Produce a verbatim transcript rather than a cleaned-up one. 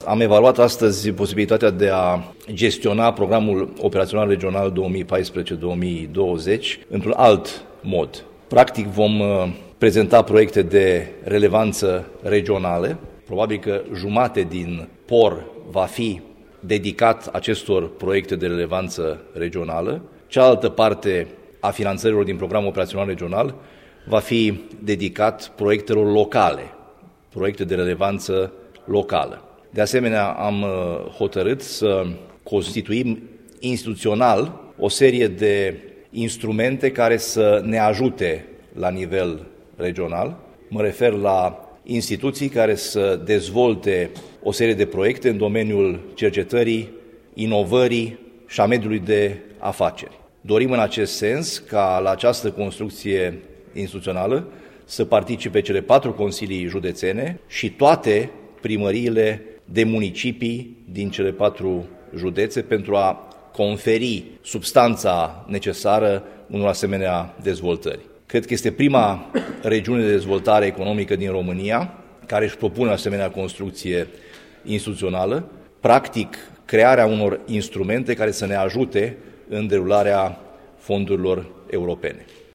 Am evaluat astăzi posibilitatea de a gestiona programul operațional regional două mii paisprezece două mii douăzeci într-un alt mod. Practic vom prezenta proiecte de relevanță regională. Probabil că jumate din P O R va fi dedicat acestor proiecte de relevanță regională. Cealaltă parte a finanțărilor din programul operațional regional va fi dedicat proiectelor locale, proiecte de relevanță locală. De asemenea, am hotărât să constituim instituțional o serie de instrumente care să ne ajute la nivel regional. Mă refer la instituții care să dezvolte o serie de proiecte în domeniul cercetării, inovării și a mediului de afaceri. Dorim în acest sens ca la această construcție instituțională să participe cele patru consilii județene și toate primăriile de municipii din cele patru județe pentru a conferi substanța necesară unor asemenea dezvoltări. Cred că este prima regiune de dezvoltare economică din România care își propune o asemenea construcție instituțională, practic crearea unor instrumente care să ne ajute în derularea fondurilor europene.